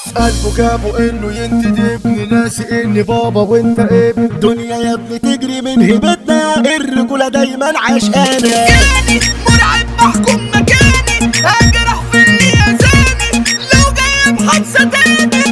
قلبه جابه انه ينتد ابني، ناسي اني بابا وانت ابن. الدنيا يا ابني تجري من هيبتنا، الرجولة دايما عشقانة. جاني مرعب محكوم مكاني، هجرح في اللي يزاني لو جايب حادثة تاني.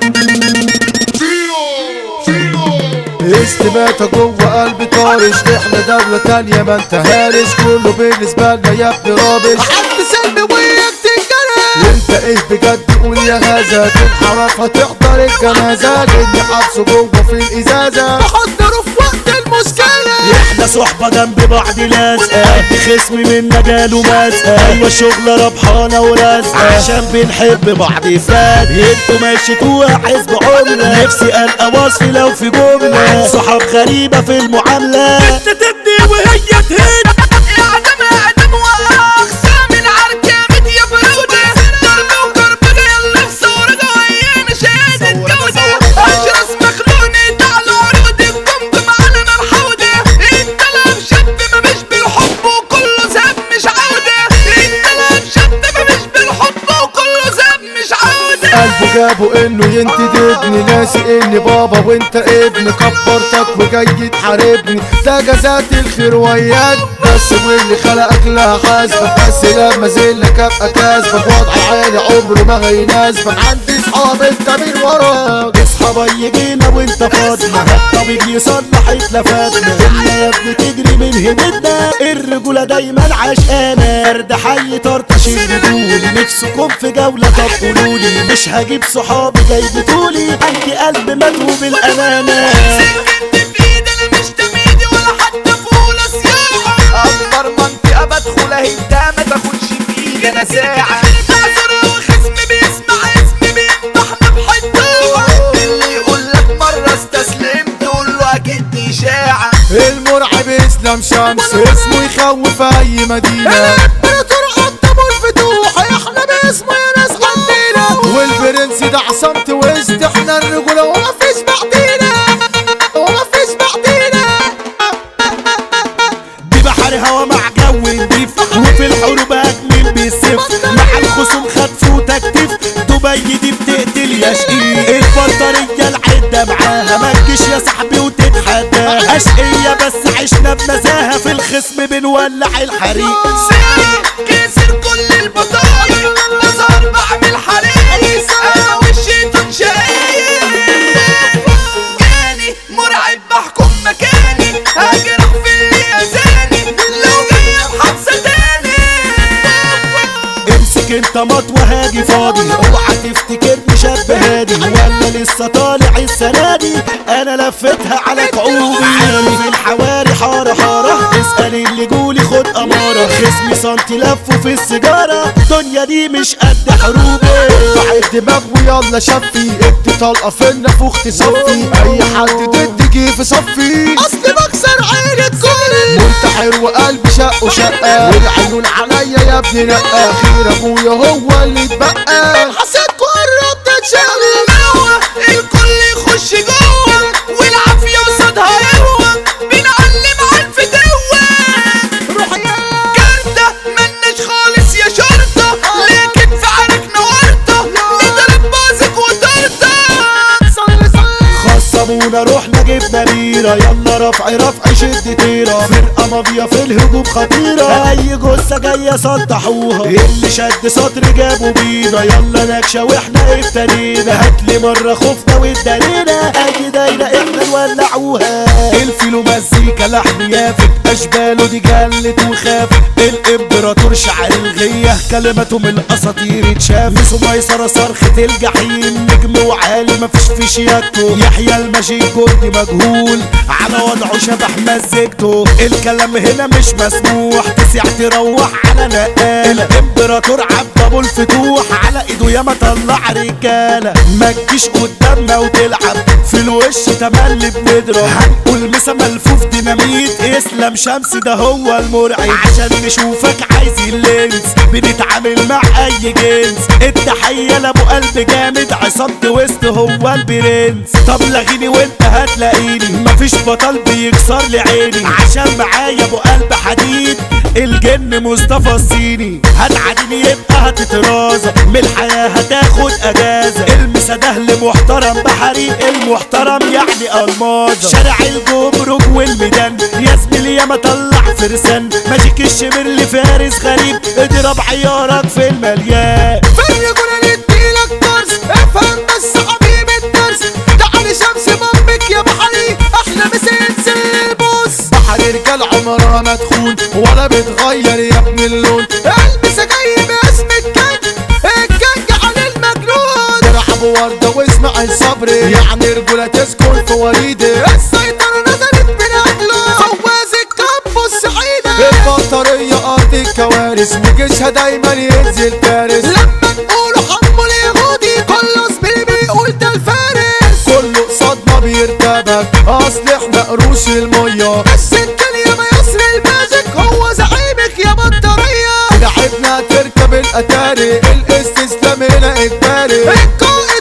استماتة جوه قلبي طارش، احنا دولة تانية ما انت هارش. كله بالنسبة لنا يا ابني رابش، حد سلبي وياك تنجرح. انت ايه بجد قول يا هذا، تنحرف هتحضر الجنازة. جني حبسه جوه في الازازة، بحضره في وقت المشكلة. احنا صحبة جنب بعض لازقة، خصم منا جاله ماسقة. ايوه الشغلة ربحانة ورازقة، عشان بنحب بعض فات. انتوا مشيتوها حزب عملة، نفسي القى وصف لو في جملة. صحاب غريبة في المعاملة، انت تبني وهي تهد. اعدم اعدم واخصام العركة يا برودة. ضرب وكرب جاي النفس ورجع ويانا شهادة جودة. اشرس مخلوني تعالوا عروض الجمجم على نار حودة. انت لو شاب ما مش بالحب وكله زاب مش عودة. انت لو شاب ما مش بالحب وكله زاب مش عودة. قلبه جابه انه ينتد ابني، ناسي اني بابا وانت ابن. كبرتك وجاي تحاربني، ده جزات الخير وياك بس، واللي خلقك لا حاسبك. بس لما زلك ابقى كاسبك، وضع عالي عمره ما هيناسبك. عندي صحاب انت من وراك، اصحابي يجينا وانت فاضنا، الطبيب يصلح اتلفاتنا. احنا يا ابني تجري من هدتنا، الرجولة دايما عشقانة. ارد حي طرطش الرجولي، نفسكم في جولة طب قولولي. مش هجيب صحابي جاي بتولي، عندي قلب مدهو بالأمانة. سكنت في ايدي انا مش تميدي ولا حتى فول صياعة. اكبر منطقة بدخلها انت ما تاخدش في ايدي انا ساعة. معذورة وخصمي بيسمع اسمي بيمدحنا بحدوة. اللي يقولك مرة استسلمت قوله اكيد دي اشاعة. المرعب اسلام شمس، اسمه يخوف اي مدينة. الامبراطور قدامه الفتوح، احنا باسمه يا ناس عندنا. والبرنس ده عصمت وسط، احنا الرجولة ومفيش بعدينا ومفيش بعدينا. دي بحر هوا مع جو نضيف، وفي الحروب اجمل بالسيف. مع الخصوم خطف وتكتيف، دبي دي بتقتل يا شقيق. البطارية العدة معاها، ما تجيش يا صاحبي وتتحداها. اشقية بس عشنا بنزاهة، في الخصم بنولع الحريق. كسر كل البطايق، بظهر بعمل حريق. انا والشيطان شقايق. جاني مرعب بحكم مكاني، هجرح في اللي اذاني لو جاي بحبسة تاني. امسك انت مطوة هاجي فاضي، اوعى تفتكرني شاب هادي، ولا لسه طالع السنة دي. انا لفتها على كعوبي، عالي في الحواري حارة حارة. اسأل اللي جولي خد امارة، خصمي سنتي لفه في السيجارة. الدنيا دي مش قد حروبي. بعد دماغ ويلا شفي، ادي طلقة في النافوخ تصفي. اي حد ضدي جه في صفي، اصل بكسر عين الكل. منتحر وقلبي شقه شقة، والعيون عليا يا ابني نقة. خير ابويا هو اللي اتبقى، حسيت قربت تتشال. الكل يخش جوه والعافية قصادها قوة. بنعلم على الفتوة روح يا كارتة، ملناش خالص يا شرطة. لكن في عركنا ورطة، نضرب بازك وتورتة. صلي صلي خصمونا روحنا جبنا بيرة، يلا رفع شد طيرة. فرقة مافيا في الهجوم خطيرة، اي جثة جاية سطحوها. اللي شد سطر جابوا بينا، يلا نكشة واحنا ابتدينا. هاتلي مرة خفنا واتدارينا، اي دايرة احنا نولعوها. الفيلو مزيكا لحن يافت، اشباله دي جلت وخافت. الامبراطور شعر الغية، كلمته من الاساطير اتشافت. ميسرة صرخة الجحيم، نجم وعالي مفيش في شياكته. يحيى المجيد جندي مجهول، على وضعه شبح مزجته. الكلام هنا مش مسموح، تسع تروح على نقالة. الامبراطور عبد ابو الفتوح، على ايده ياما طلع رجالة. ما تجيش قدامنا وتلعب في الوش تملي بنضرب. هنقول مسا ملفوف ديناميت، اسلام شمس ده هو المرعب. عشان نشوفك عايز اللينس، بنتعامل مع اي جنس. التحية لابو قلب جامد، عصمت وسط هو البرنس. طب لغيني وانت هتلاقيني، مفيش بطل بيكسر لي عيني. عشان معايا ابو قلب حديد، الجن مصطفى الصيني. هتعاديني يبقى هتترازى، من الحياة هتاخد اجازة. اسد اهل محترم بحري المحترم يعني الماظة شارع الجمرك والميدان يا زميلي يا ما طلع فرسان ماجيك الشمر فارس غريب اضرب عيارك في المليان في الرجولة نديلك درس افهم بس حبيب الدرس تعالي شمس بامك يا بحري احلى مسنس البوس بحر رجال عمرها ما تخون ولا بتغير يا ابن اللون قلبي جاي باسم الجنج على المجنون تلعب وردة واسمع صبري يعني رجولة تسكن في وريدي السيطرة نزلت من اجله فواز الكامبو السعيدة البطارية ارض الكوارث وجيشها دايما ينزل فارس لما نقولوا حمو اليهودي كله زميلي بيقول ده الفارس كله قصادنا بيرتبك اصل احنا قروش المية بس انت يا ميسر الماجيك هو زعيمك يا بطارية لعبنا تركب الاتاري الاستسلام هنا اجباري القائد